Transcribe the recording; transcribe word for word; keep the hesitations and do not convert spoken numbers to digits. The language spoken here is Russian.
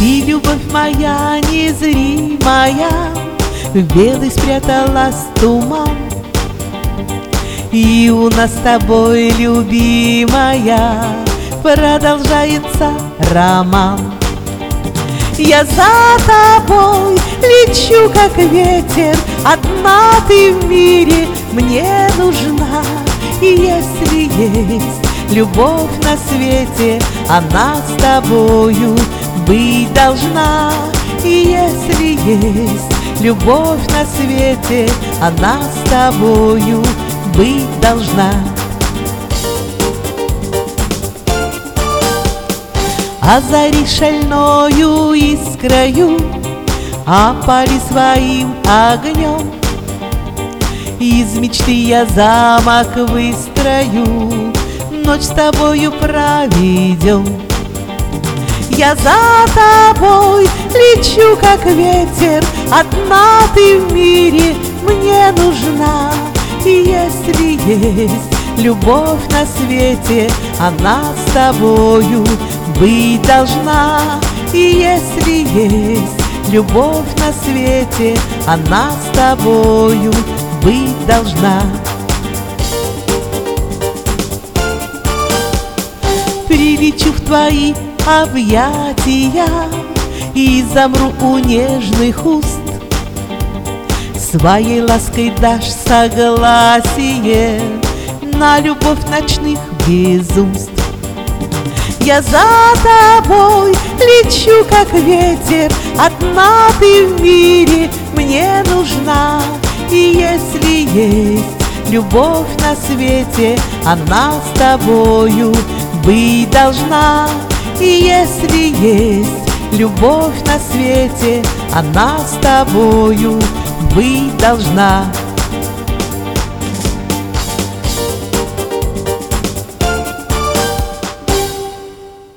Ты, любовь моя незримая, в белый спряталась туман, и у нас с тобой, любимая, продолжается роман. Я за тобой лечу, как ветер, одна ты в мире мне нужна. И если есть любовь на свете, она с тобою быть должна. И если есть любовь на свете, она с тобою быть должна. Озари шальною искрою, опали своим огнем. Из мечты я замок выстрою, ночь с тобою проведем. Я за тобой лечу, как ветер, одна ты в мире мне нужна. И если есть любовь на свете, она с тобою быть должна. И если есть любовь на свете, она с тобою быть должна. Прилечу в твои объятия и замру у нежных уст. Своей лаской дашь согласие на любовь ночных безумств. Я за тобой лечу, как ветер, одна ты в мире мне нужна. И если есть любовь на свете, она с тобою быть должна. И если есть любовь на свете, она с тобою быть должна.